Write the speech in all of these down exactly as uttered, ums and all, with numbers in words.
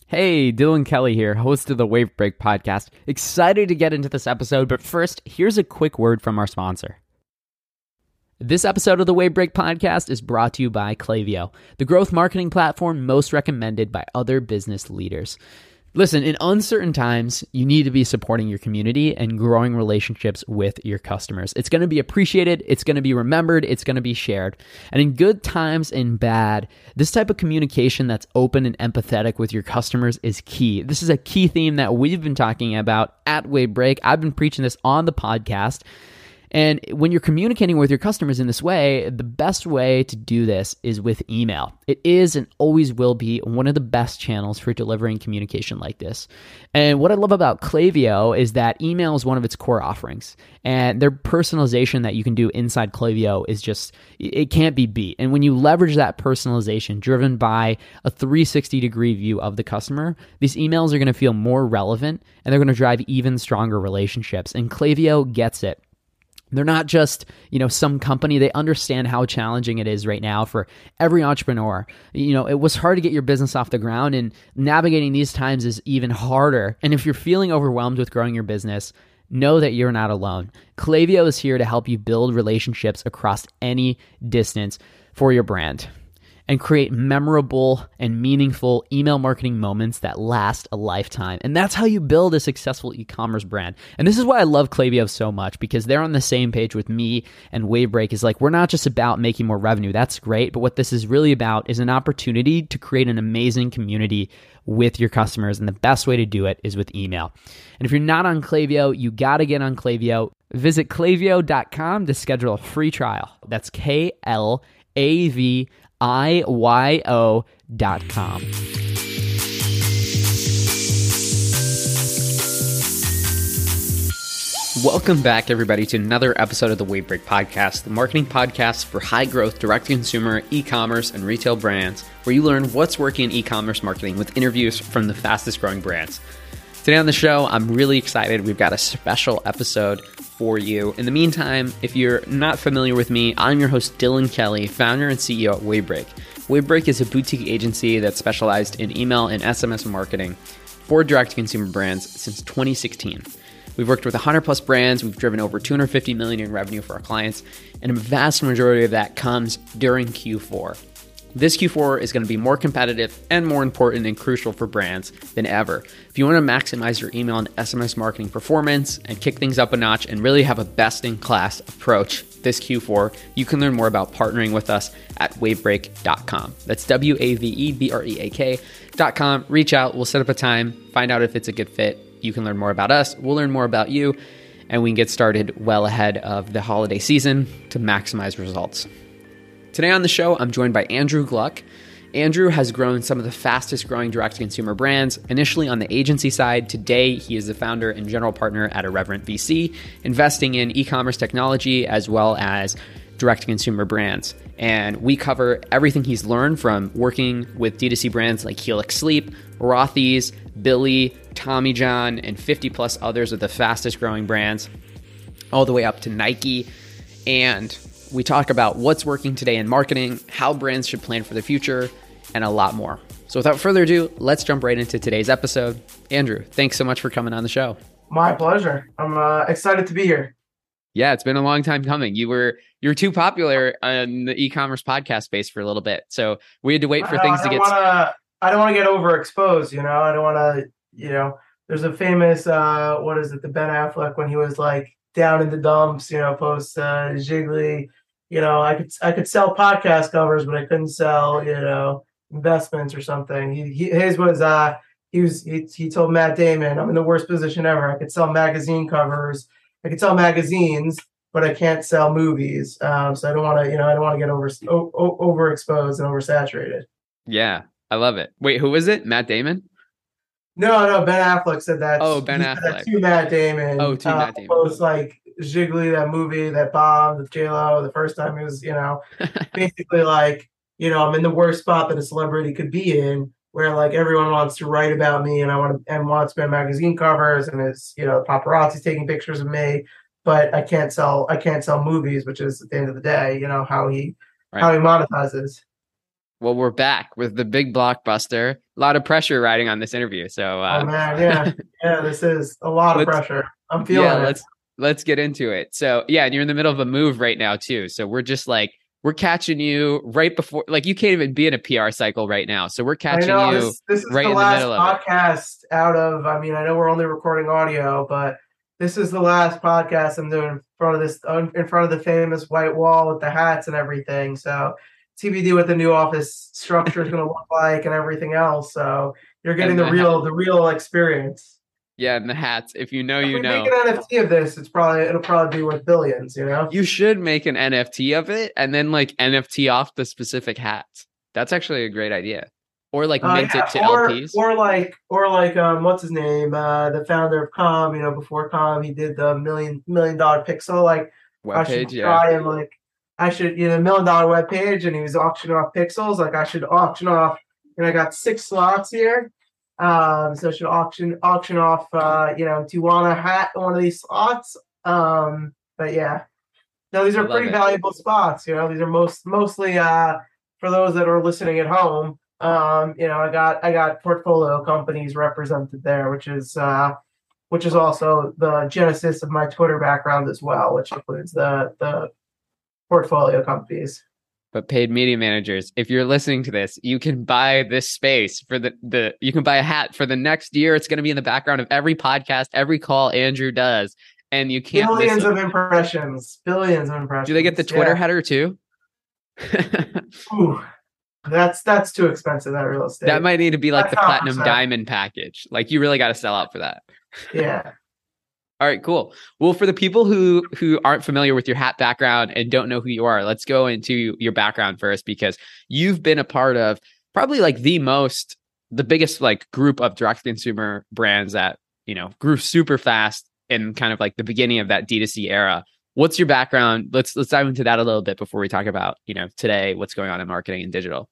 Hey, Dylan Kelly here, host of the Wave Break podcast. Excited to get into this episode, but first, here's a quick word from our sponsor. This episode of the Wave Break podcast is brought to you by Klaviyo, the growth marketing platform most recommended by other business leaders. Listen, in uncertain times, you need to be supporting your community and growing relationships with your customers. It's going to be appreciated, it's going to be remembered, it's going to be shared. And in good times and bad, this type of communication that's open and empathetic with your customers is key. This is a key theme that we've been talking about at Wave Break. I've been preaching this on the podcast. And when you're communicating with your customers in this way, the best way to do this is with email. It is and always will be one of the best channels for delivering communication like this. And what I love about Klaviyo is that email is one of its core offerings. And their personalization that you can do inside Klaviyo is just, it can't be beat. And when you leverage that personalization driven by a three sixty degree view of the customer, these emails are going to feel more relevant and they're going to drive even stronger relationships. And Klaviyo gets it. They're not just, you know, some company. They understand how challenging it is right now for every entrepreneur. You know, it was hard to get your business off the ground, and navigating these times is even harder. And if you're feeling overwhelmed with growing your business, know that you're not alone. Klaviyo is here to help you build relationships across any distance for your brand and create memorable and meaningful email marketing moments that last a lifetime. And that's how you build a successful e-commerce brand. And this is why I love Klaviyo so much, because they're on the same page with me and Wavebreak. Is like, we're not just about making more revenue. That's great. But what this is really about is an opportunity to create an amazing community with your customers. And the best way to do it is with email. And if you're not on Klaviyo, you got to get on Klaviyo. Visit klaviyo dot com to schedule a free trial. That's K L A V I Y O dot com. Welcome back, everybody, to another episode of the Wave Break podcast, the marketing podcast for high-growth, direct-to-consumer, e-commerce, and retail brands, where you learn what's working in e-commerce marketing with interviews from the fastest-growing brands. Today on the show, I'm really excited. We've got a special episode for you. In the meantime, if you're not familiar with me, I'm your host, Dylan Kelly, founder and C E O at Wavebreak. Wavebreak is a boutique agency that's specialized in email and S M S marketing for direct-to-consumer brands since twenty sixteen. We've worked with one hundred plus brands. We've driven over two hundred fifty million dollars in revenue for our clients, and a vast majority of that comes during Q four. This Q four is going to be more competitive and more important and crucial for brands than ever. If you want to maximize your email and S M S marketing performance and kick things up a notch and really have a best-in-class approach this Q four, you can learn more about partnering with us at wavebreak dot com. That's W A V E B R E A K dot com. Reach out. We'll set up a time, find out if it's a good fit. You can learn more about us. We'll learn more about you, and we can get started well ahead of the holiday season to maximize results. Today on the show, I'm joined by Andrew Gluck. Andrew has grown some of the fastest growing direct-to-consumer brands, initially on the agency side. Today, he is the founder and general partner at Irreverent V C, investing in e-commerce technology as well as direct-to-consumer brands. And we cover everything he's learned from working with D two C brands like Helix Sleep, Rothy's, Billy, Tommy John, and fifty plus others of the fastest growing brands, all the way up to Nike. And we talk about what's working today in marketing, how brands should plan for the future, and a lot more. So without further ado, let's jump right into today's episode. Andrew, thanks so much for coming on the show. My pleasure. I'm uh, excited to be here. Yeah, it's been a long time coming. You were you were too popular in the e-commerce podcast space for a little bit, so we had to wait for know, things to get. Wanna, I don't want to get overexposed, you know. I don't want to, you know. There's a famous, uh, what is it, the Ben Affleck when he was like down in the dumps, you know, post uh, Jiggly. You know, I could I could sell podcast covers, but I couldn't sell, you know, investments or something. He, he his was uh he was he, he told Matt Damon, I'm in the worst position ever. I could sell magazine covers, I could sell magazines, but I can't sell movies. Um, so I don't want to, you know, I don't want to get over o- overexposed and oversaturated. Yeah, I love it. Wait, who was it? Matt Damon? No, no, Ben Affleck said that. Oh, Ben he Affleck. Said that to Matt Damon. Oh, to uh, Matt Damon. Post like Jiggly, that movie that bombed with J-Lo the first time he was, you know, basically like, you know, I'm in the worst spot that a celebrity could be in, where like everyone wants to write about me and I want to and wants my magazine covers and it's, you know, paparazzi taking pictures of me, but I can't sell I can't sell movies, which is at the end of the day, you know, how he right. how he monetizes. Well, we're back with the big blockbuster. lot of pressure riding on this interview. So Oh uh, man, yeah, yeah. This is a lot of let's pressure. I'm yeah, feeling it. let's let's get into it. So yeah, and you're in the middle of a move right now too. So we're just like we're catching you right before, like you can't even be in a P R cycle right now. So we're I catching know you this. This is right the in the last middle of it. podcast out of. I mean, I know we're only recording audio, but this is the last podcast I'm doing in front of this, in front of the famous white wall with the hats and everything. So T B D what the new office structure is going to look like and everything else. So you're getting And the the ha- real, the real experience. yeah, and the hats. If you know, If you we make know. an N F T of this, it's probably it'll probably be worth billions. You know. You should make an N F T of it and then like N F T off the specific hats. That's actually a great idea. Or like Uh, mint it to yeah, or L Ps. or like or like um, what's his name? Uh, the founder of Com. You know, before Com, he did the million million dollar pixel. Like, I should Webpage, yeah. try and like, I should you know million dollar web page, and he was auctioning off pixels. Like, I should auction off. And I got six slots here. Um, so I should auction auction off. Uh, you know, do you want a hat in one of these slots? Um, but yeah, no, these I are love pretty it. valuable spots. You know, these are most mostly uh for those that are listening at home. Um, you know, I got I got portfolio companies represented there, which is uh which is also the genesis of my Twitter background as well, which includes the the portfolio companies. But paid media managers, if you're listening to this, you can buy this space for the, the you can buy a hat for the next year. It's going to be in the background of every podcast, every call Andrew does. And you can't Billions miss them. of impressions. Billions of impressions. Do they get the Twitter yeah. header too? Ooh, that's that's too expensive, that real estate. That might need to be like That's the platinum one hundred percent. diamond package. Like you really got to sell out for that. Yeah. All right, cool. Well, for the people who who aren't familiar with your hat background and don't know who you are, let's go into your background first, because you've been a part of probably like the most, the biggest like group of direct consumer brands that, you know, grew super fast in kind of like the beginning of that D two C era. What's your background? Let's let's dive into that a little bit before we talk about, you know, today, what's going on in marketing and digital.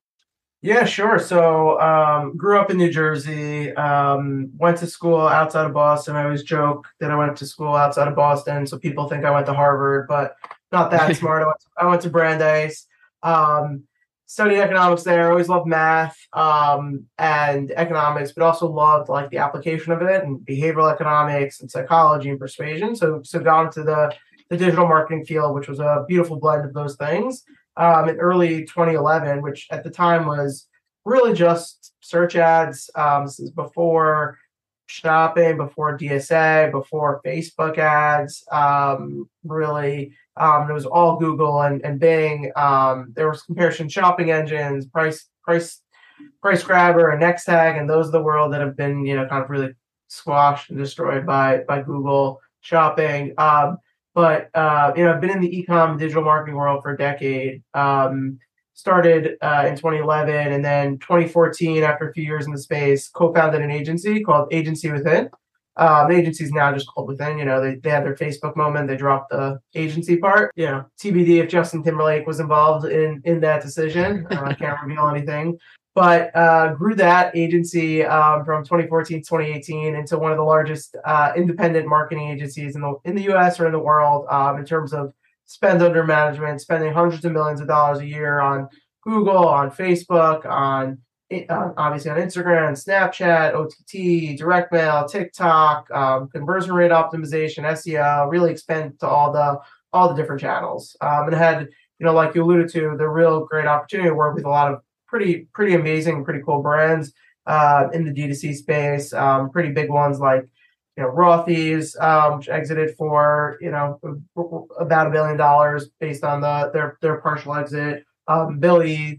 Yeah, sure. So, um, grew up in New Jersey, um, went to school outside of Boston. I always joke that I went to school outside of Boston, so people think I went to Harvard, but not that smart. I went to, I went to Brandeis, um, studied economics there. Always loved math, um, and economics, but also loved like the application of it and behavioral economics and psychology and persuasion. So, so got into the the digital marketing field, which was a beautiful blend of those things. Um, in early twenty eleven, which at the time was really just search ads. Um, this is before shopping, before D S A, before Facebook ads. Um, really, um, it was all Google and, and Bing. Um, there was comparison shopping engines, price price price grabber, and Nextag, and those are the world that have been you know kind of really squashed and destroyed by by Google shopping. Um, But, uh, you know, I've been in the e-com digital marketing world for a decade. Um, started uh, in twenty eleven, and then twenty fourteen, after a few years in the space, co-founded an agency called Agency Within. Um, the agency is now just called Within. You know, they, they had their Facebook moment. They dropped the agency part. You know, T B D if Justin Timberlake was involved in, in that decision. Uh, I can't reveal anything. But uh, grew that agency um, from twenty fourteen to twenty eighteen into one of the largest uh, independent marketing agencies in the in the U S or in the world um, in terms of spend under management, spending hundreds of millions of dollars a year on Google, on Facebook, on uh, obviously on Instagram, Snapchat, O T T, direct mail, TikTok, um, conversion rate optimization, S E O. Really expand to all the all the different channels, um, and had you know like you alluded to, the real great opportunity to work with a lot of pretty pretty amazing, pretty cool brands uh, in the D two C space. Um, pretty big ones like you know Rothy's, um, which exited for you know about a billion dollars based on the their their partial exit. Um, Billy,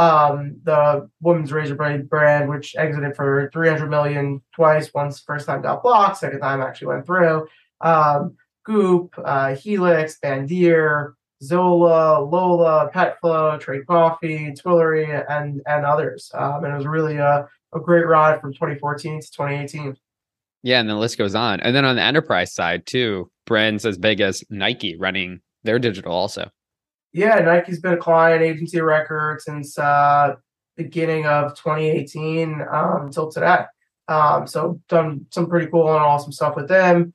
um, the women's razor blade brand, which exited for three hundred million twice. Once first time got blocked, second time actually went through. Um, Goop, uh, Helix, Bandier, Zola, Lola, Petflow, Trade Coffee, Twillery, and and others. Um, and it was really a, a great ride from twenty fourteen to twenty eighteen. Yeah, and the list goes on. And then on the enterprise side too, brands as big as Nike running their digital also. Yeah, Nike's been a client, agency record, since uh, beginning of twenty eighteen um, until today. Um, so done some pretty cool and awesome stuff with them.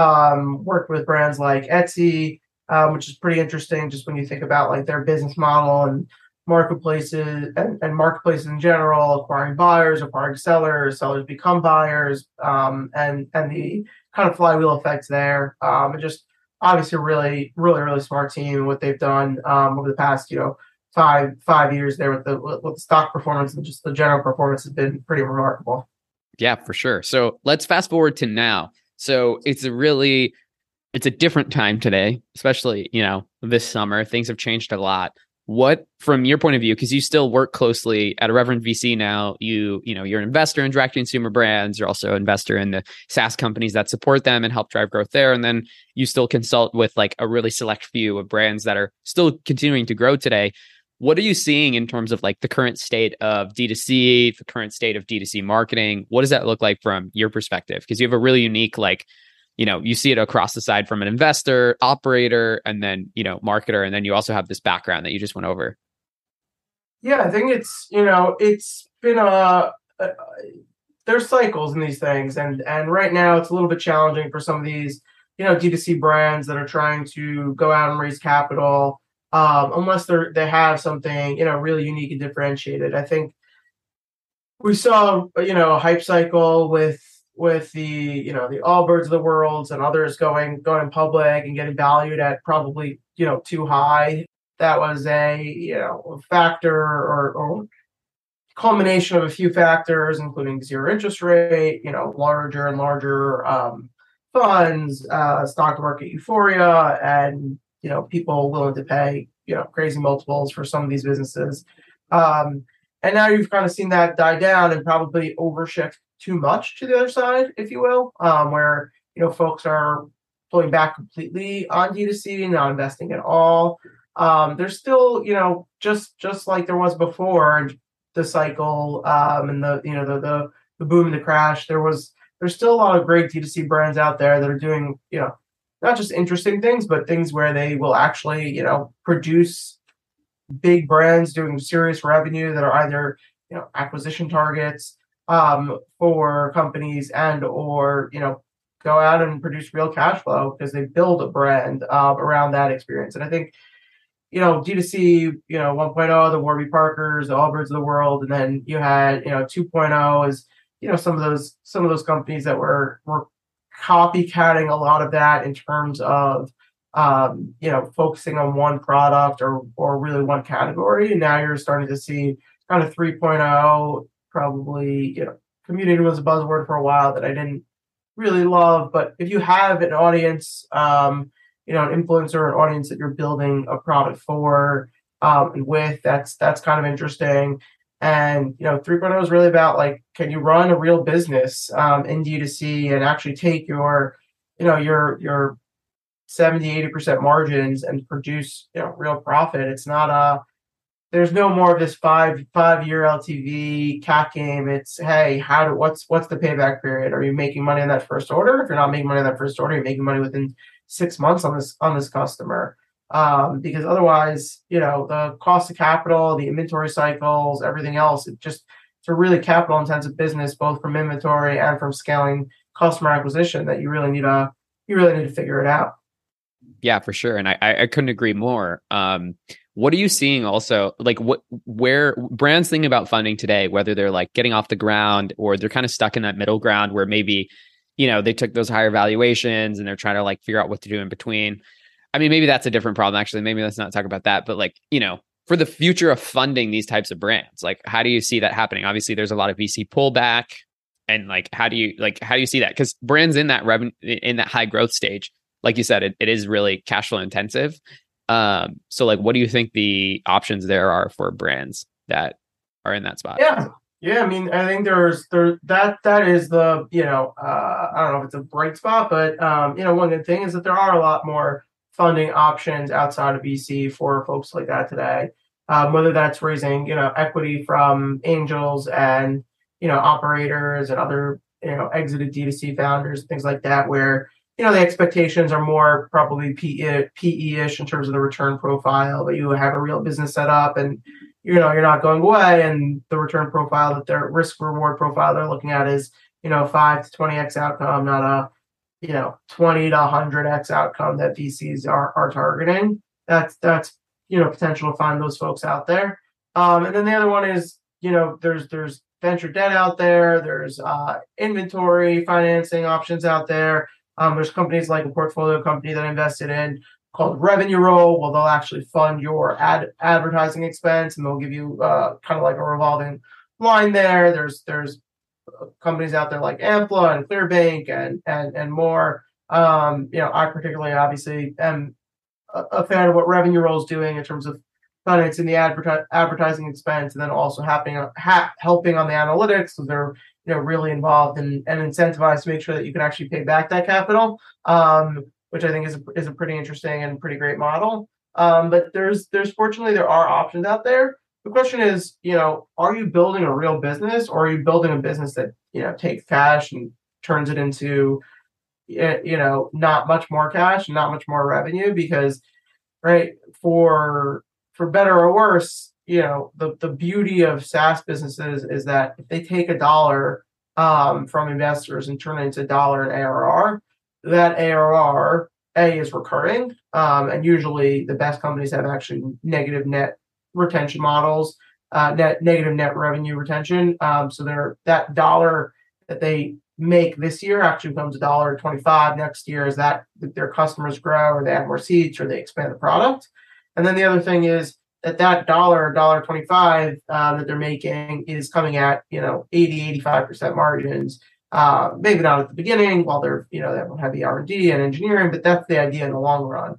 Um, worked with brands like Etsy, um, which is pretty interesting just when you think about like their business model and marketplaces and, and marketplaces in general, acquiring buyers, acquiring sellers, sellers become buyers, um, and and the kind of flywheel effects there. Um, and just obviously a really, really, really smart team. What they've done um, over the past, you know, five five years there with the with the stock performance and just the general performance has been pretty remarkable. Yeah, for sure. So let's fast forward to now. So it's a really it's a different time today, especially, you know, this summer. Things have changed a lot. What, from your point of view, because you still work closely at Irreverent V C now, you, you know, you're an investor in direct consumer brands. You're also an investor in the SaaS companies that support them and help drive growth there. And then you still consult with like a really select few of brands that are still continuing to grow today. What are you seeing in terms of like the current state of D two C, the current state of D two C marketing? What does that look like from your perspective? Because you have a really unique, like, you know, you see it across the side from an investor, operator, and then, you know, marketer. And then you also have this background that you just went over. Yeah, I think it's, you know, it's been a, a there's cycles in these things. And, and right now it's a little bit challenging for some of these, you know, D two C brands that are trying to go out and raise capital, um, unless they're, they have something, you know, really unique and differentiated. I think we saw, you know, a hype cycle with, with the, you know, the Allbirds of the world and others going going public and getting valued at probably, you know, too high. That was a, you know, factor or, or culmination of a few factors, including zero interest rate, you know, larger and larger um, funds, uh, stock market euphoria, and, you know, people willing to pay, you know, crazy multiples for some of these businesses. Um, and now you've kind of seen that die down and probably overshift too much to the other side, if you will, um, where, you know, folks are pulling back completely on D two C, not investing at all. Um, there's still, you know, just just like there was before the cycle um, and the, you know, the, the the boom and the crash, there was there's still a lot of great D two C brands out there that are doing, you know, not just interesting things, but things where they will actually, you know, produce big brands doing serious revenue that are either, you know, acquisition targets um, for companies and or, you know, go out and produce real cash flow because they build a brand uh, around that experience. And I think, you know, D two C, you know, one point oh, the Warby Parkers, the Allbirds of the world, and then you had, you know, two point oh is, you know, some of those some of those companies that were were copycatting a lot of that in terms of um, you know, focusing on one product or or really one category. And now you're starting to see kind of three point oh, probably, you know, community was a buzzword for a while that I didn't really love. But if you have an audience, um, you know, an influencer, an audience that you're building a product for um, and with, that's that's kind of interesting. And, you know, three point oh is really about, like, can you run a real business um, in D two C and actually take your, you know, your your seventy, eighty percent margins and produce, you know, real profit. It's not a, there's no more of this five five year L T V C A C game. It's, hey, how do what's what's the payback period? Are you making money on that first order? If you're not making money on that first order, you're making money within six months on this on this customer. Um, because otherwise, you know, the cost of capital, the inventory cycles, everything else, it just it's a really capital intensive business, both from inventory and from scaling customer acquisition, that you really need to you really need to figure it out. Yeah, for sure. And I, I couldn't agree more. Um, what are you seeing also, like what, where brands thinking about funding today, whether they're like getting off the ground or they're kind of stuck in that middle ground where maybe, you know, they took those higher valuations and they're trying to like figure out what to do in between. I mean, maybe that's a different problem, actually. Maybe let's not talk about that. But like, you know, for the future of funding these types of brands, like how do you see that happening? Obviously, there's a lot of V C pullback. And like, how do you like, how do you see that? Because brands in that revenue, in that high growth stage, like you said, it, it is really cash flow intensive. Um, so like, what do you think the options there are for brands that are in that spot? Yeah. Yeah. I mean, I think there's there that that is the, you know, uh, I don't know if it's a bright spot, but um, you know, one good thing is that there are a lot more funding options outside of V C for folks like that today. Um, whether that's raising, you know, equity from angels and, you know, operators and other, you know, exited D two C founders, things like that, where, you know, the expectations are more probably P E-ish in terms of the return profile, but you have a real business set up and, you know, you're not going away, and the return profile that their risk reward profile they're looking at is, you know, five to twenty X outcome, not a, you know, twenty to one hundred X outcome that V Cs are, are targeting. That's, that's, you know, potential to find those folks out there. Um, and then the other one is, you know, there's there's venture debt out there. There's uh, inventory financing options out there. Um, there's companies like a portfolio company that I invested in called Revenue Roll. Well, they'll actually fund your ad advertising expense, and they'll give you uh, kind of like a revolving line there. There's there's companies out there like Ampla and Clearbank and and and more. Um, you know, I particularly obviously am a, a fan of what Revenue Roll is doing in terms of financing the adverti- advertising expense, and then also helping ha- helping on the analytics. So they're you know really involved and, and incentivized to make sure that you can actually pay back that capital, um, which I think is a, is a pretty interesting and pretty great model. Um, but there's there's fortunately there are options out there. The question is, you know, are you building a real business, or are you building a business that you know takes cash and turns it into you know not much more cash and not much more revenue? Because right for for better or worse, you know, the, the beauty of SaaS businesses is that if they take a dollar um, from investors and turn it into a dollar in A R R, that A R R, A, is recurring. Um, and usually the best companies have actually negative net retention models, uh, net negative net revenue retention. Um, so they're, that dollar that they make this year actually becomes a dollar twenty-five next year as that their customers grow or they add more seats or they expand the product. And then the other thing is that that dollar, dollar twenty-five uh, that they're making is coming at, you know, eighty, eighty-five percent margins. Uh, maybe not at the beginning while they're, you know, they have heavy R and D and engineering, but that's the idea in the long run.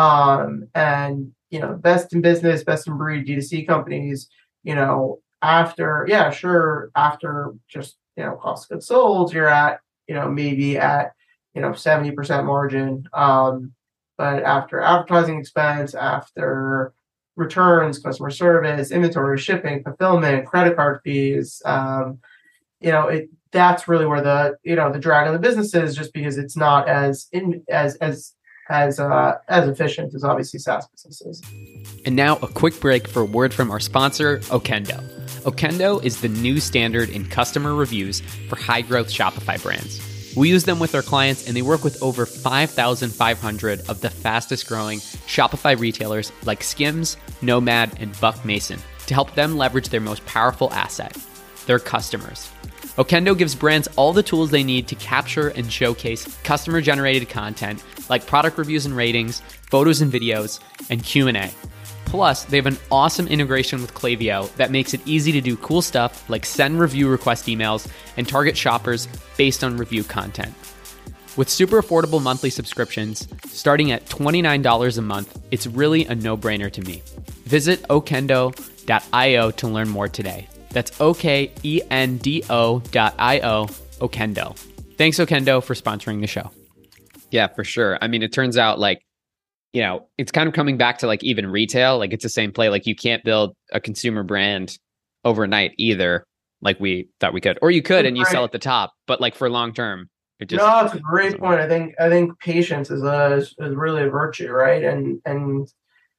Um, and, you know, best in business, best in breed D two C companies, you know, after, yeah, sure, after just, you know, cost of goods sold, you're at, you know, maybe at, you know, seventy percent margin. Um, but after advertising expense, after returns, customer service, inventory, shipping, fulfillment, credit card fees, um, you know, it that's really where the you know the drag on the business is, just because it's not as in as as as uh, as efficient as obviously SaaS businesses. And now a quick break for a word from our sponsor, Okendo. Okendo is the new standard in customer reviews for high-growth Shopify brands. We use them with our clients, and they work with over five thousand five hundred of the fastest-growing Shopify retailers like Skims, Nomad, and Buck Mason to help them leverage their most powerful asset, their customers. Okendo gives brands all the tools they need to capture and showcase customer-generated content like product reviews and ratings, photos and videos, and Q and A. Plus, they have an awesome integration with Klaviyo that makes it easy to do cool stuff like send review request emails and target shoppers based on review content. With super affordable monthly subscriptions starting at twenty-nine dollars a month, it's really a no-brainer to me. Visit okendo dot io to learn more today. That's O K E N D O dot I O, Okendo. Thanks, Okendo, for sponsoring the show. Yeah, for sure. I mean, it turns out like, you know, it's kind of coming back to like even retail, like it's the same play. Like you can't build a consumer brand overnight either, like we thought we could, or you could, and you sell at the top, but like for long term, it just. No, it's a great point. I think, I think patience is a, is, is really a virtue, right? And, and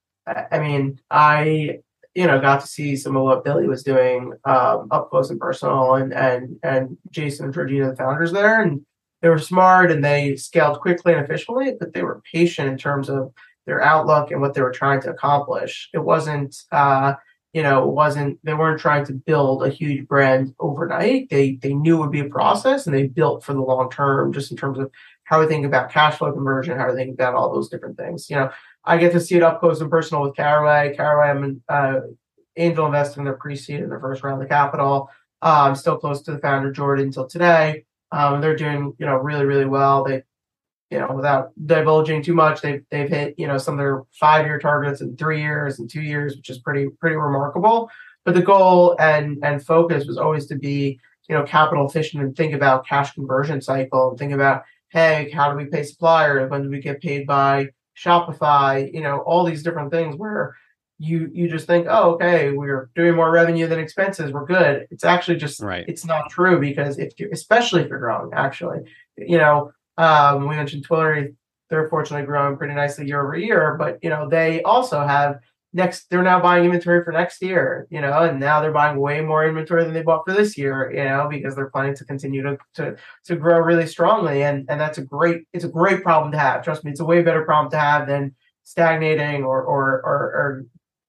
I mean, I, you know, got to see some of what Billy was doing um, up close and personal, and, and, and Jason and Georgina, the founders there, and they were smart and they scaled quickly and efficiently, but they were patient in terms of their outlook and what they were trying to accomplish. It wasn't, uh, you know, it wasn't, they weren't trying to build a huge brand overnight. They they knew it would be a process, and they built for the long term, just in terms of how we think about cash flow conversion, how we think about all those different things. You know, I get to see it up close and personal with Caraway. Caraway, I'm an uh, angel investor in their pre-seed in their first round of capital. Uh, I'm still close to the founder, Jordan, until today. Um, they're doing, you know, really, really well. They, you know, without divulging too much, they've they've hit, you know, some of their five-year targets in three years and two years, which is pretty pretty remarkable. But the goal and and focus was always to be, you know, capital efficient and think about cash conversion cycle and think about, hey, how do we pay suppliers? When do we get paid by Shopify? You know, all these different things where you you just think, oh, okay, we're doing more revenue than expenses, we're good. It's actually just, right. It's not true, because if you, especially if you're growing, actually, you know, um, we mentioned Twilio, they're fortunately growing pretty nicely year over year, but you know, they also have next, they're now buying inventory for next year, you know, and now they're buying way more inventory than they bought for this year, you know, because they're planning to continue to to to grow really strongly, and and that's a great, it's a great problem to have. Trust me, it's a way better problem to have than stagnating or or or, or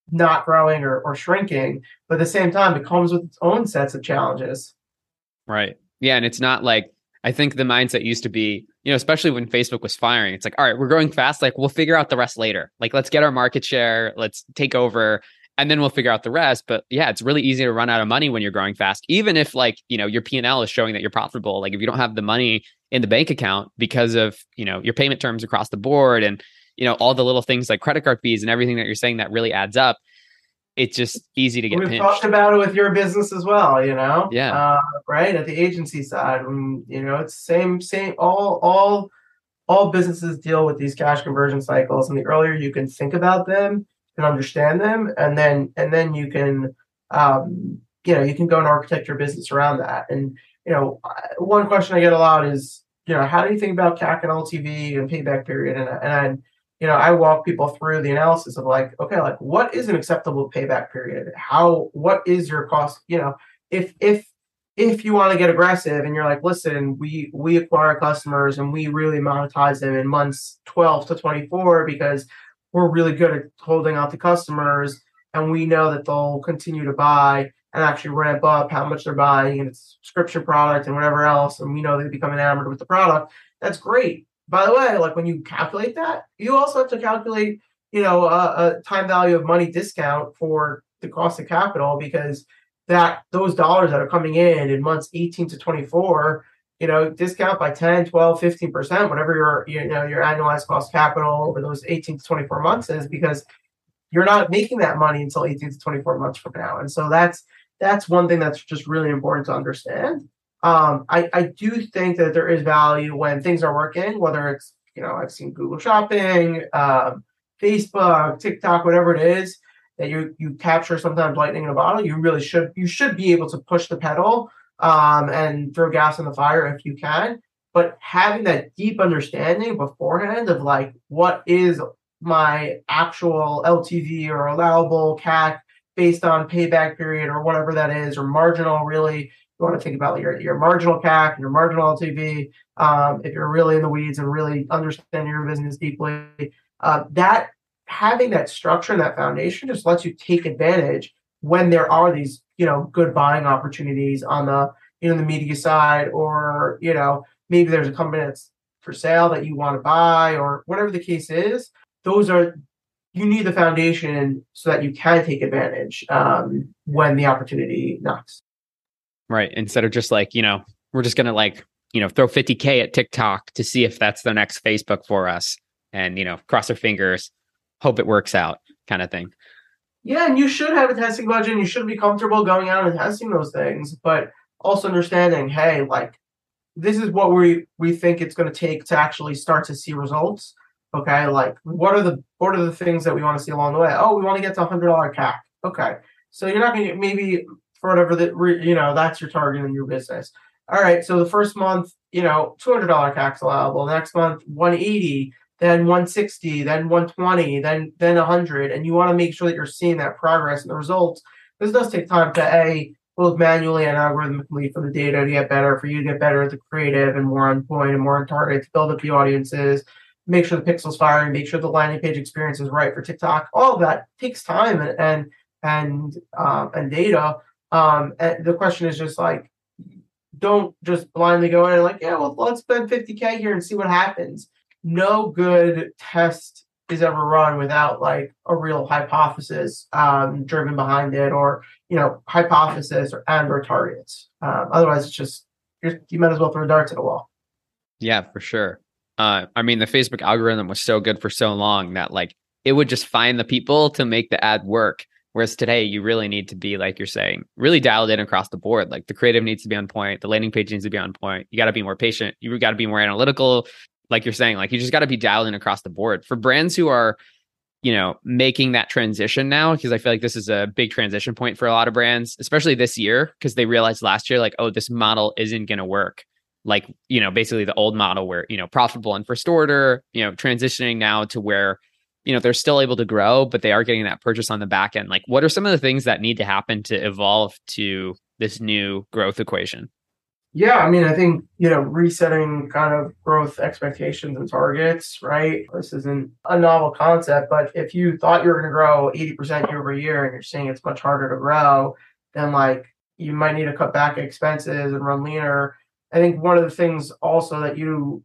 not growing or, or shrinking, but at the same time, it comes with its own sets of challenges. Right. Yeah. And it's not like, I think the mindset used to be, you know, especially when Facebook was firing, it's like, all right, we're growing fast. Like, we'll figure out the rest later. Like, let's get our market share, let's take over, and then we'll figure out the rest. But yeah, it's really easy to run out of money when you're growing fast, even if like, you know, your P and L is showing that you're profitable. Like, if you don't have the money in the bank account because of, you know, your payment terms across the board and, you know, all the little things like credit card fees and everything that you're saying that really adds up, it's just easy to get We've pinched. talked about it with your business as well, you know, Yeah. uh, right at the agency side. Um, you know, it's same, same. All, all, all businesses deal with these cash conversion cycles, and the earlier you can think about them and understand them, and then, and then you can, um, you know, you can go and architect your business around that. And you know, one question I get a lot is, you know, how do you think about C A C and L T V and payback period? And and I, you know, I walk people through the analysis of like, okay, like what is an acceptable payback period? How, what is your cost? You know, if, if, if you want to get aggressive and you're like, listen, we, we acquire customers and we really monetize them in months twelve to twenty-four because we're really good at holding out the customers and we know that they'll continue to buy and actually ramp up how much they're buying and it's subscription product and whatever else. And we know they become enamored with the product. That's great. By the way, like when you calculate that, you also have to calculate, you know, a, a time value of money discount for the cost of capital, because that those dollars that are coming in in months eighteen to twenty-four, you know, discount by ten, twelve, fifteen percent, whatever your, you know, your annualized cost of capital over those eighteen to twenty-four months is, because you're not making that money until eighteen to twenty-four months from now. And so that's, that's one thing that's just really important to understand. Um, I, I do think that there is value when things are working, whether it's, you know, I've seen Google Shopping, um, Facebook, TikTok, whatever it is that you you capture sometimes lightning in a bottle. You really should, you should be able to push the pedal um, and throw gas on the fire if you can. But having that deep understanding beforehand of like, what is my actual L T V or allowable C A C based on payback period or whatever that is, or marginal really. You want to think about your, your marginal C A C, your marginal L T V. Um, if you're really in the weeds and really understand your business deeply, uh, that having that structure and that foundation just lets you take advantage when there are these, you know, good buying opportunities on the, you know, the media side, or, you know, maybe there's a company that's for sale that you want to buy, or whatever the case is. Those are, you need the foundation so that you can take advantage um, when the opportunity knocks. Right. Instead of just like, you know, we're just going to like, you know, throw fifty K at TikTok to see if that's the next Facebook for us and, you know, cross our fingers, hope it works out kind of thing. Yeah. And you should have a testing budget and you should be comfortable going out and testing those things, but also understanding, hey, like, this is what we, we think it's going to take to actually start to see results. Okay. Like, what are the, what are the things that we want to see along the way? Oh, we want to get to a hundred dollar C A C. Okay. So you're not going to maybe, for whatever that, you know, that's your target in your business. All right. So the first month, you know, two hundred dollar C A C is allowable. Next month, one eighty, then one sixty, then one twenty, then, then one hundred. And you want to make sure that you're seeing that progress and the results. This does take time to A, both manually and algorithmically for the data to get better, for you to get better at the creative and more on point and more on target, to build up the audiences, make sure the pixel's firing, make sure the landing page experience is right for TikTok. All of that takes time and, and, and, um, and data. Um, and the question is just like, don't just blindly go in and like, yeah, well, let's spend fifty K here and see what happens. No good test is ever run without like a real hypothesis um, driven behind it, or, you know, hypothesis or and or targets. Um, otherwise, it's just, you're, you might as well throw darts at a wall. Yeah, for sure. Uh, I mean, the Facebook algorithm was so good for so long that like it would just find the people to make the ad work. Whereas today, you really need to be, like you're saying, really dialed in across the board. Like the creative needs to be on point. The landing page needs to be on point. You got to be more patient. You got to be more analytical. Like you're saying, like you just got to be dialed in across the board. For brands who are, you know, making that transition now, because I feel like this is a big transition point for a lot of brands, especially this year, because they realized last year, like, oh, this model isn't going to work. Like, you know, basically the old model where, you know, profitable and first order, you know, transitioning now to where, you know, they're still able to grow, but they are getting that purchase on the back end. Like, what are some of the things that need to happen to evolve to this new growth equation? Yeah, I mean, I think, you know, resetting kind of growth expectations and targets, right? This isn't a novel concept, but if you thought you were going to grow eighty percent year over year and you're seeing it's much harder to grow, then like you might need to cut back expenses and run leaner. I think one of the things also that you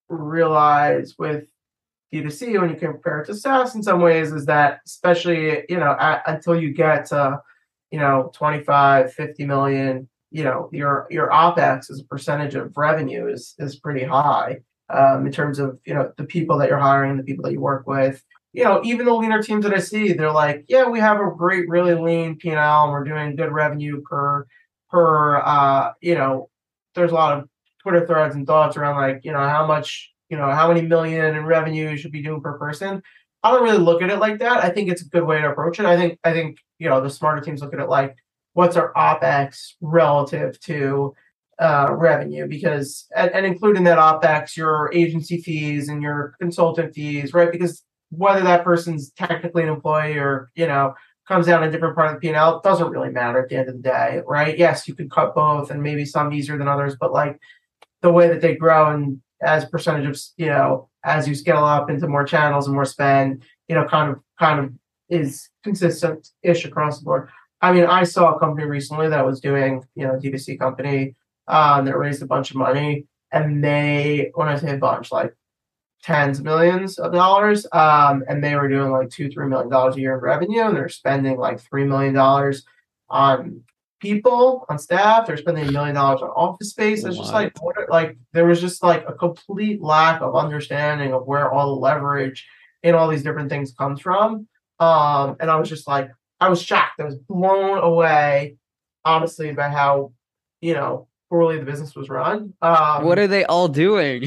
realize with D two C when you compare it to SaaS in some ways is that especially, you know, at, until you get to, you know, twenty-five, fifty million, you know, your your OpEx as a percentage of revenue is is pretty high um, in terms of, you know, the people that you're hiring, the people that you work with. You know, even the leaner teams that I see, they're like, yeah, we have a great, really lean P and L and we're doing good revenue per per uh, you know, there's a lot of Twitter threads and thoughts around like, you know, how much, you know, how many million in revenue you should be doing per person. I don't really look at it like that. I think it's a good way to approach it. I think I think, you know, the smarter teams look at it like what's our OpEx relative to uh, revenue, because and, and include in that OpEx your agency fees and your consultant fees, right? Because whether that person's technically an employee or, you know, comes down a different part of the P and L doesn't really matter at the end of the day, right? Yes, you could cut both and maybe some easier than others, but like the way that they grow and as percentage of, you know, as you scale up into more channels and more spend, you know, kind of kind of is consistent-ish across the board. I mean, I saw a company recently that was doing, you know, D two C company um, that raised a bunch of money, and they, when I say a bunch, like tens of millions of dollars, um, and they were doing like two, three million dollars a year in revenue, and they're spending like three million dollars on people, on staff. They're spending a million dollars on office space. It's just like, what, like there was just like a complete lack of understanding of where all the leverage in all these different things comes from. Um, and I was just like, I was shocked. I was blown away, honestly, by how, you know, poorly the business was run. Um, What are they all doing?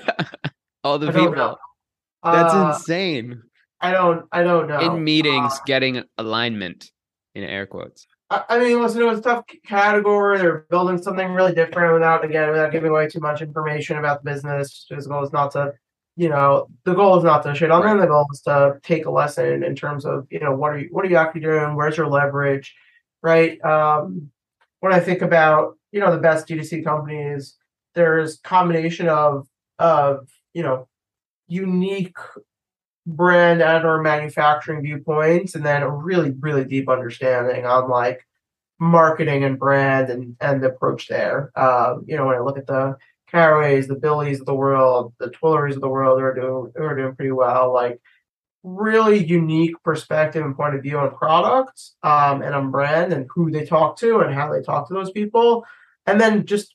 All the I don't people. know. That's Uh, insane. I don't. I don't know. In meetings, Uh, getting alignment in air quotes. I, I mean, listen, it was a tough c- category. They're building something really different without, again, without giving away too much information about the business. The goal is not to, you know, the goal is not to shit on them. Right. The goal is to take a lesson in terms of, you know, what are you, what are you actually doing? Where's your leverage, right? Um, when I think about, you know, the best D two C companies, there's combination of, of, you know, unique brand and or manufacturing viewpoints, and then a really, really deep understanding on like marketing and brand and and the approach there. Um, you know, when I look at the Caraways, the Billies of the world, the Twilleries of the world, are doing are doing pretty well. Like really unique perspective and point of view on products um, and on brand and who they talk to and how they talk to those people, and then just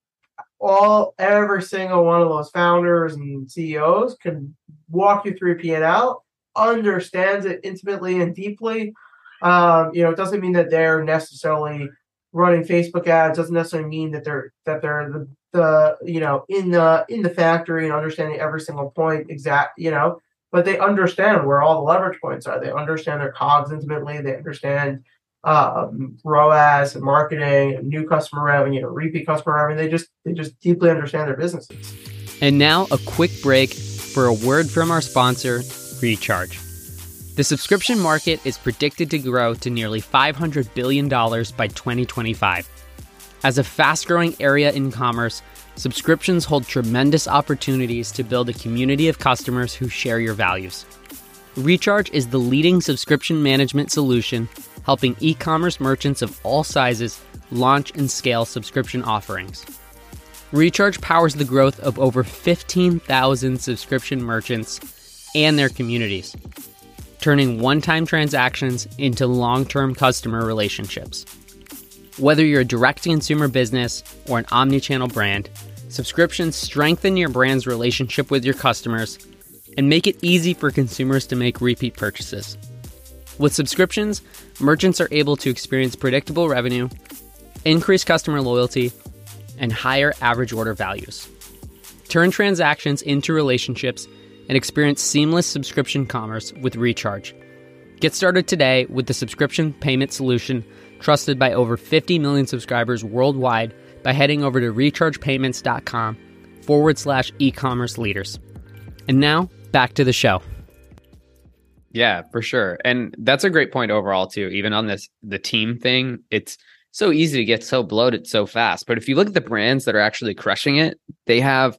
all every single one of those founders and C E Os can walk you through P and L, understands it intimately and deeply. Um, you know, it doesn't mean that they're necessarily running Facebook ads. Doesn't necessarily mean that they're that they're the, the you know in the in the factory and understanding every single point exact. You know, but they understand where all the leverage points are. They understand their cogs intimately. They understand um, R O A S and marketing, and new customer revenue, repeat customer revenue. They just they just deeply understand their businesses. And now a quick break for a word from our sponsor, Recharge. The subscription market is predicted to grow to nearly five hundred billion dollars by twenty twenty-five. As a fast-growing area in commerce, subscriptions hold tremendous opportunities to build a community of customers who share your values. Recharge is the leading subscription management solution, helping e-commerce merchants of all sizes launch and scale subscription offerings. Recharge powers the growth of over fifteen thousand subscription merchants and their communities, turning one-time transactions into long-term customer relationships. Whether you're a direct-to-consumer business or an omni-channel brand, subscriptions strengthen your brand's relationship with your customers and make it easy for consumers to make repeat purchases. With subscriptions, merchants are able to experience predictable revenue, increase customer loyalty, and higher average order values. Turn transactions into relationships and experience seamless subscription commerce with Recharge. Get started today with the subscription payment solution trusted by over fifty million subscribers worldwide by heading over to rechargepayments.com forward slash e-commerce leaders. And now, back to the show. Yeah, for sure. And that's a great point overall too. Even on this the team thing, it's so easy to get so bloated so fast. But if you look at the brands that are actually crushing it, they have,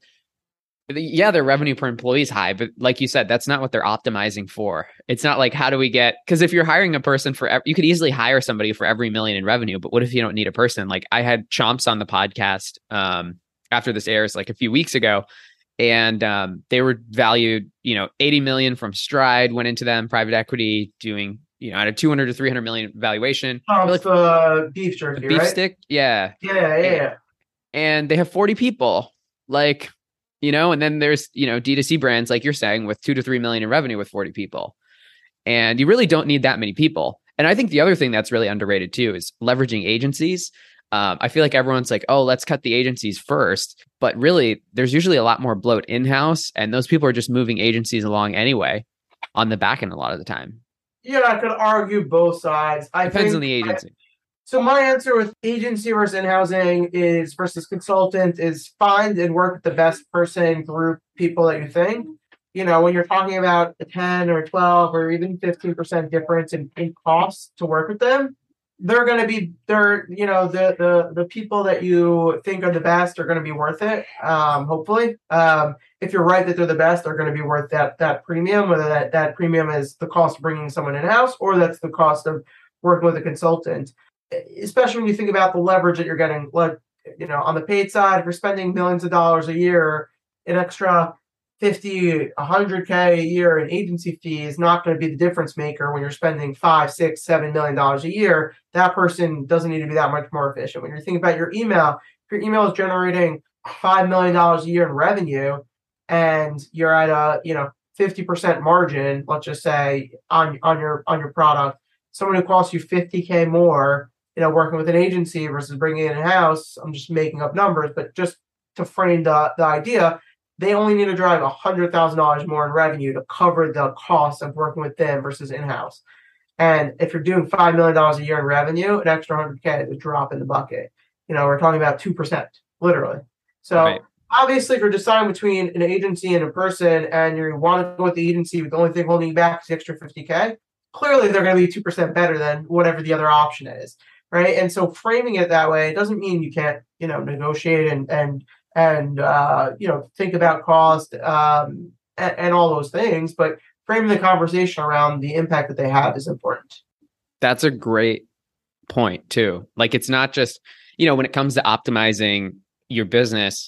yeah, their revenue per employee is high, but like you said, that's not what they're optimizing for. It's not like, how do we get, because if you're hiring a person for, you could easily hire somebody for every million in revenue, but what if you don't need a person? Like I had Chomps on the podcast um, after this airs like a few weeks ago, and um, they were valued, you know, eighty million from Stride went into them, private equity doing, you know, at a two hundred to three hundred million valuation. Oh, like, the beef jerky, the beef right? stick. Yeah. Yeah, yeah. And, and they have forty people. Like, you know, and then there's, you know, D two C brands, like you're saying, with two to three million in revenue with forty people. And you really don't need that many people. And I think the other thing that's really underrated too is leveraging agencies. Um, I feel like everyone's like, oh, let's cut the agencies first. But really, there's usually a lot more bloat in-house. And those people are just moving agencies along anyway on the back end a lot of the time. Yeah, I could argue both sides. I Depends think on the agency. I, So my answer with agency versus in-housing is versus consultant is find and work with the best person, group, people that you think. You know, when you're talking about a ten or twelve or even fifteen percent difference in, in costs to work with them, they're going to be, they're, you know, the, the, the people that you think are the best are going to be worth it, um, hopefully. Um, if you're right that they're the best, they're going to be worth that that premium, whether that, that premium is the cost of bringing someone in-house or that's the cost of working with a consultant. Especially when you think about the leverage that you're getting, like, you know, on the paid side, if you're spending millions of dollars a year, an extra fifty, one hundred K a year in agency fee is not going to be the difference maker when you're spending five, six, seven million dollars a year. That person doesn't need to be that much more efficient. When you're thinking about your email, if your email is generating five million dollars a year in revenue and you're at a, you know, fifty percent margin, let's just say on, on your, on your product, someone who costs you fifty K more, you know, working with an agency versus bringing it in-house, I'm just making up numbers, but just to frame the, the idea, they only need to drive one hundred thousand dollars more in revenue to cover the cost of working with them versus in-house. And if you're doing five million dollars a year in revenue, an extra one hundred K is a drop in the bucket. You know, we're talking about two percent, literally. So right. Obviously, if you're deciding between an agency and a person and you want to go with the agency with the only thing holding you back is the extra fifty K, clearly they're going to be two percent better than whatever the other option is. Right. And so framing it that way, it doesn't mean you can't, you know, negotiate and, and, and, uh, you know, think about cost um, and, and all those things. But framing the conversation around the impact that they have is important. That's a great point, too. Like, it's not just, you know, when it comes to optimizing your business,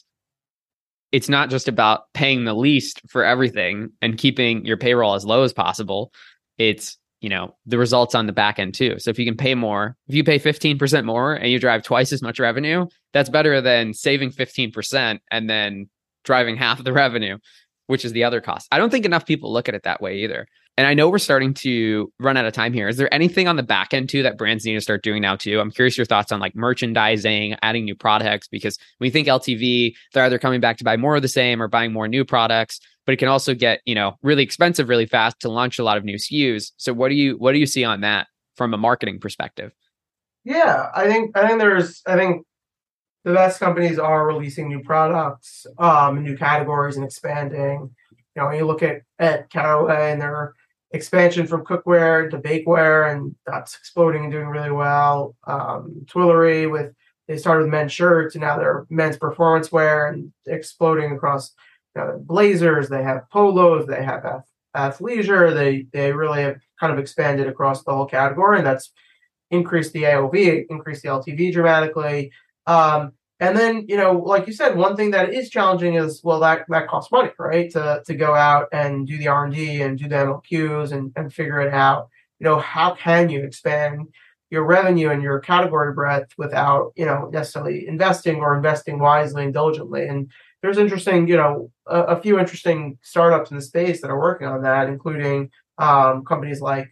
it's not just about paying the least for everything and keeping your payroll as low as possible. It's, you know, the results on the back end too. So if you can pay more, if you pay fifteen percent more and you drive twice as much revenue, that's better than saving fifteen percent and then driving half of the revenue, which is the other cost. I don't think enough people look at it that way either. And I know we're starting to run out of time here. Is there anything on the back end too that brands need to start doing now too? I'm curious your thoughts on like merchandising, adding new products, because when you think L T V, they're either coming back to buy more of the same or buying more new products, but it can also get, you know, really expensive really fast to launch a lot of new S K Us. So what do you, what do you see on that from a marketing perspective? Yeah, I think, I think there's, I think the best companies are releasing new products, um, new categories and expanding. You know, when you look at, at Caraway and their expansion from cookware to bakeware, and that's exploding and doing really well. Um, Twillory, with they started with men's shirts and now they're men's performance wear and exploding across, you know, blazers. They have polos, they have ath- athleisure. They they really have kind of expanded across the whole category, and that's increased the A O V, increased the L T V dramatically. Um, And then, you know, like you said, one thing that is challenging is, well, that, that costs money, right? To to go out and do the R and D and do the M L Qs and, and figure it out. You know, how can you expand your revenue and your category breadth without, you know, necessarily investing or investing wisely and diligently? And there's interesting, you know, a, a few interesting startups in the space that are working on that, including um, companies like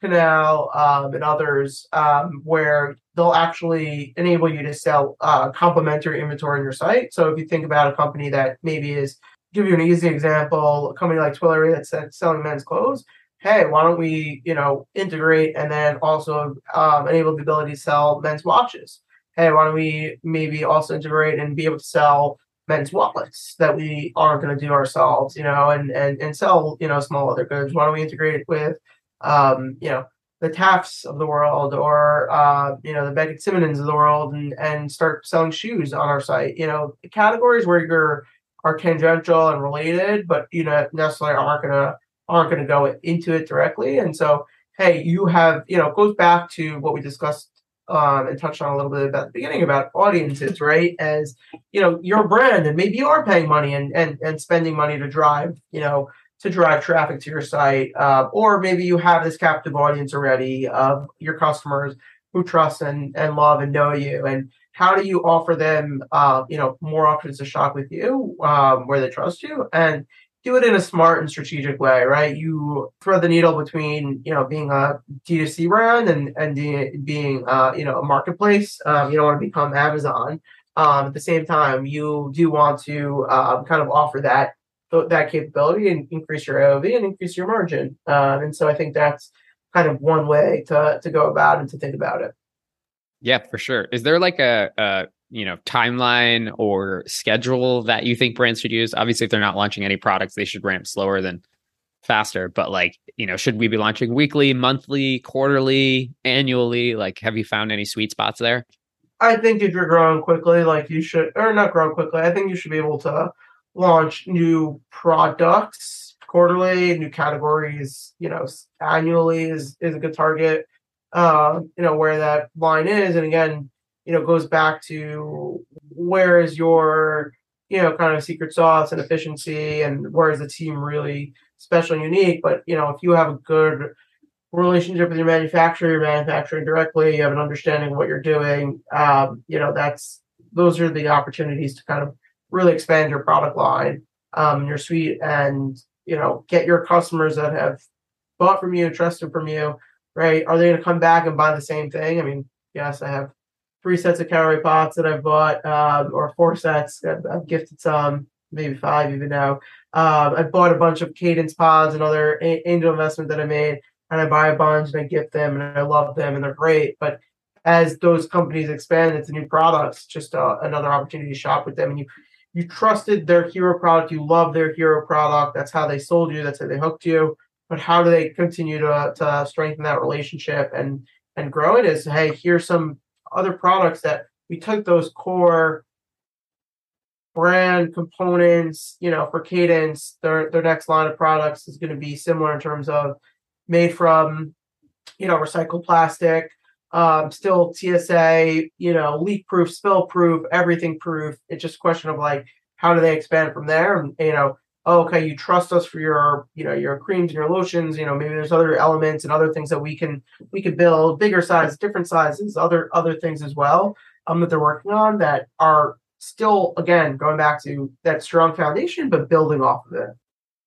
Canal um, and others, um, where they'll actually enable you to sell uh, complementary inventory on your site. So if you think about a company that maybe is, give you an easy example, a company like Twillory that's selling men's clothes, hey, why don't we, you know, integrate and then also um, enable the ability to sell men's watches? Hey, why don't we maybe also integrate and be able to sell men's wallets that we aren't going to do ourselves, you know, and, and, and sell, you know, small other goods? Why don't we integrate it with Um, you know, the Tafts of the world, or uh, you know, the Beckett Simonons of the world, and and start selling shoes on our site. You know, categories where you're are tangential and related, but you know necessarily aren't gonna aren't gonna go into it directly. And so, hey, you have you know it goes back to what we discussed um, and touched on a little bit about the beginning about audiences, right? As you know, your brand, and maybe you are paying money and and and spending money to drive you know to drive traffic to your site, uh, or maybe you have this captive audience already of your customers who trust and, and love and know you. And how do you offer them, uh, you know, more options to shop with you, um, where they trust you, and do it in a smart and strategic way, right? You thread the needle between, you know, being a D two C brand and and being, uh, you know, a marketplace. Um, you don't want to become Amazon. Um, at the same time, you do want to um, kind of offer that that capability and increase your A O V and increase your margin. Um, and so I think that's kind of one way to to go about and to think about it. Yeah, for sure. Is there like a, a you know timeline or schedule that you think brands should use? Obviously, if they're not launching any products, they should ramp slower than faster. But like, you know, should we be launching weekly, monthly, quarterly, annually? Like, have you found any sweet spots there? I think if you're growing quickly, like you should, or not growing quickly, I think you should be able to launch new products quarterly, new categories, you know, annually is, is a good target, uh, you know, where that line is. And again, you know, goes back to where is your, you know, kind of secret sauce and efficiency, and where is the team really special and unique. But, you know, if you have a good relationship with your manufacturer, you're manufacturing directly, you have an understanding of what you're doing, um, you know, that's, those are the opportunities to kind of really expand your product line, um, your suite, and, you know, get your customers that have bought from you, trusted from you, right? Are they going to come back and buy the same thing? I mean, yes, I have three sets of calorie pots that I've bought, um, or four sets. I've, I've gifted some, maybe five even now. Um, I bought a bunch of Cadence pods and other a- angel investment that I made, and I buy a bunch and I gift them and I love them and they're great. But as those companies expand into new products, just uh, another opportunity to shop with them. And you you trusted their hero product, you love their hero product. That's how they sold you. That's how they hooked you. But how do they continue to to strengthen that relationship and and grow it? Is, hey, here's some other products that we took those core brand components, you know, for Cadence. Their their next line of products is going to be similar in terms of made from, you know, recycled plastic, um, still T S A, you know, leak proof, spill proof, everything proof. It's just a question of like, how do they expand from there? And, you know, oh, okay, you trust us for your, you know, your creams and your lotions, you know, maybe there's other elements and other things that we can, we can build bigger sizes, different sizes, other, other things as well, um, that they're working on that are still, again, going back to that strong foundation, but building off of it.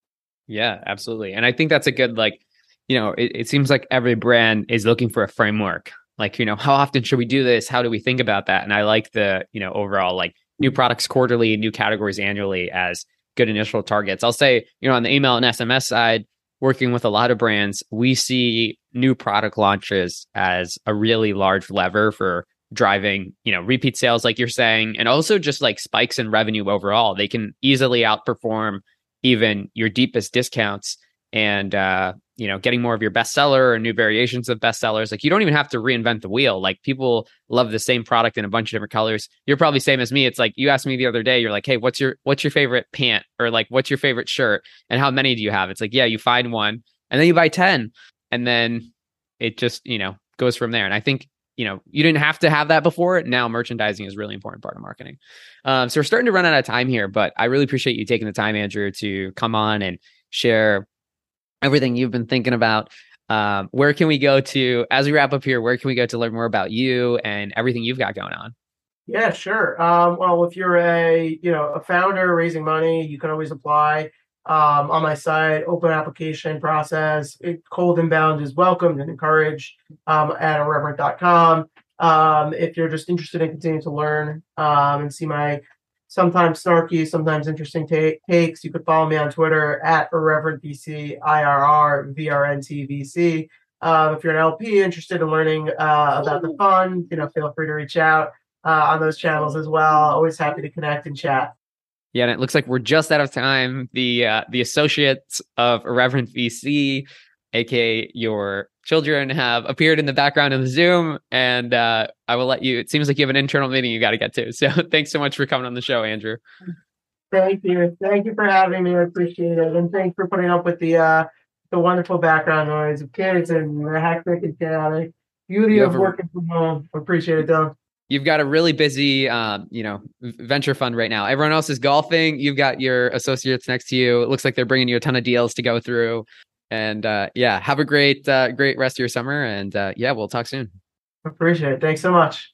Yeah, absolutely. And I think that's a good, like, you know, it, it seems like every brand is looking for a framework. Like, you know, how often should we do this? How do we think about that? And I like the, you know, overall, like new products quarterly, new categories annually as good initial targets. I'll say, you know, on the email and S M S side, working with a lot of brands, we see new product launches as a really large lever for driving, you know, repeat sales, like you're saying, and also just like spikes in revenue overall. They can easily outperform even your deepest discounts. And, uh, you know, getting more of your bestseller or new variations of bestsellers. Like, you don't even have to reinvent the wheel. Like, people love the same product in a bunch of different colors. You're probably same as me. It's like, you asked me the other day, you're like, hey, what's your, what's your favorite pant? Or like, what's your favorite shirt? And how many do you have? It's like, yeah, you find one and then you buy ten, and then it just, you know, goes from there. And I think, you know, you didn't have to have that before. Now merchandising is a really important part of marketing. Um, so we're starting to run out of time here, but I really appreciate you taking the time, Andrew, to come on and share everything you've been thinking about. Um, where can we go to, as we wrap up here, where can we go to learn more about you and everything you've got going on? Yeah, sure. Um, well, if you're a, you know, a founder raising money, you can always apply um, on my site. Open application process. It, cold inbound is welcomed and encouraged um, at irreverent dot com. Um, if you're just interested in continuing to learn um, and see my sometimes snarky, sometimes interesting ta- takes, you could follow me on Twitter at irreverentvc, I R R V R N T V C. Um, if you're an L P interested in learning uh, about the fund, you know, feel free to reach out uh, on those channels as well. Always happy to connect and chat. Yeah, and it looks like we're just out of time. The uh, the associates of Irreverent V C, aka your children have appeared in the background of the Zoom, and uh, I will let you. It seems like you have an internal meeting you got to get to. So thanks so much for coming on the show, Andrew. Thank you. Thank you for having me. I appreciate it. And thanks for putting up with the uh, the wonderful background noise of kids and the hectic and chaotic beauty You of have a- working from home. I appreciate it, though. You've got a really busy, um, you know, v- venture fund right now. Everyone else is golfing. You've got your associates next to you. It looks like they're bringing you a ton of deals to go through. And uh, yeah, have a great, uh, great rest of your summer. And uh, yeah, we'll talk soon. Appreciate it. Thanks so much.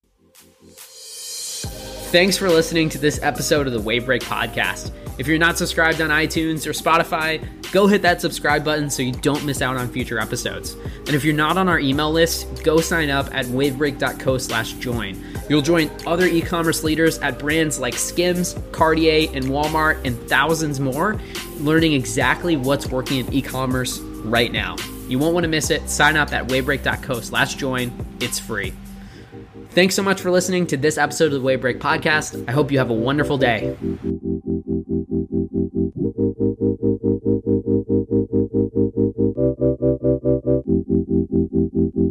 Thanks for listening to this episode of the Wave Break Podcast. If you're not subscribed on iTunes or Spotify, go hit that subscribe button so you don't miss out on future episodes. And if you're not on our email list, go sign up at wavebreak.co slash join. You'll join other e-commerce leaders at brands like Skims, Cartier, and Walmart, and thousands more, learning exactly what's working in e-commerce right now. You won't want to miss it. Sign up at wavebreak.co slash join. It's free. Thanks so much for listening to this episode of the Wave Break Podcast. I hope you have a wonderful day. Thank you.